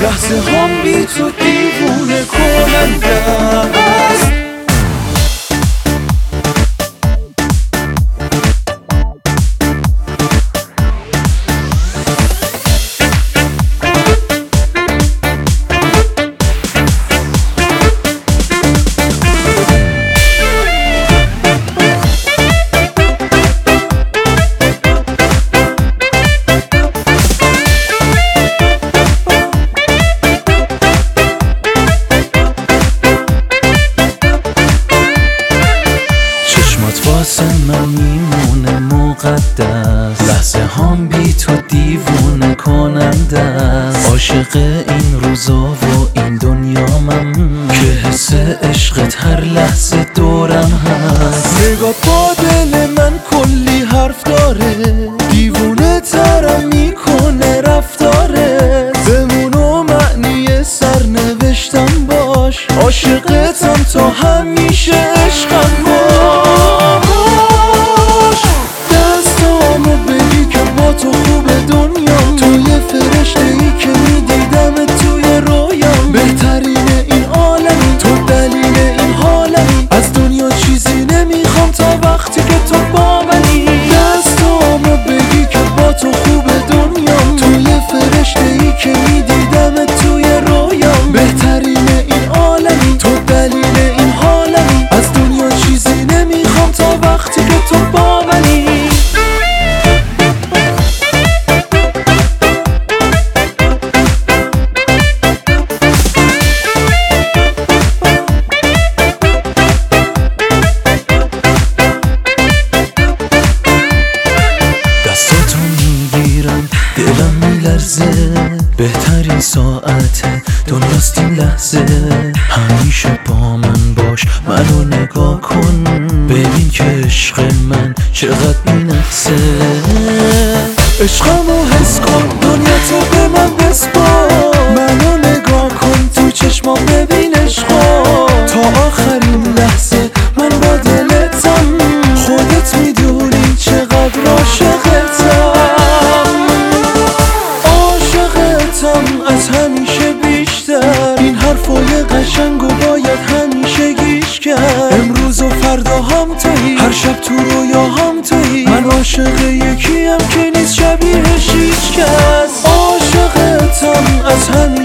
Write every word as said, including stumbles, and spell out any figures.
لحظه هم بی تو دیوونه کننده است. واسه من میمونه مقدس، لحظه هم بی تو دیوونه کننده است. عاشق این روزا و این دنیا من که حس عشقت هر لحظه دورم هست. نگاه با دل من کلی حرف داره، دیوونه ترم میکنه رفتاره. بمون و معنی سرنوشتم باش، عاشقتم تا همیشه عشقم باش. دستامو بگی که با تو خوب دنیام، تو یه فرشته ای که میدیدم توی رویام. بهترین این عالمی، تو دلیل این حالمی، از دنیا چیزی نمیخوام تا وقتی که تو با منی. دستامو بگی که با تو خوب دنیام، تو یه فرشته ای که میدیدم توی رویام. بهترین این عالمی، تو دلیل این حالمی، از دنیا چیزی نمیخوام تا وقتی که تو با منی. دستاتو میگیرم دلم میلرزه، بهترین ساعت دنیاست این لحظه. همیشه با من باش، منو نگاه کن، ببین که عشق من چقدر بی‌نقصه. عشقمو حس کن، دنیا تو به من بسپار. منو نگاه کن، تو چشمام ببین عشقا. تا آخرین لحظه من با دلتم، خودت میدونی چقدر عاشقتم. عاشقتم از همیشه بیشتر، این حرفای قشنگو باید همیشه گیش کرد. امروز و فردا هم تویی، هر شب تو رویا هم تویی. من عاشق یکیم که نیست شبیهش هیچ کس. عاشقتم از همیشه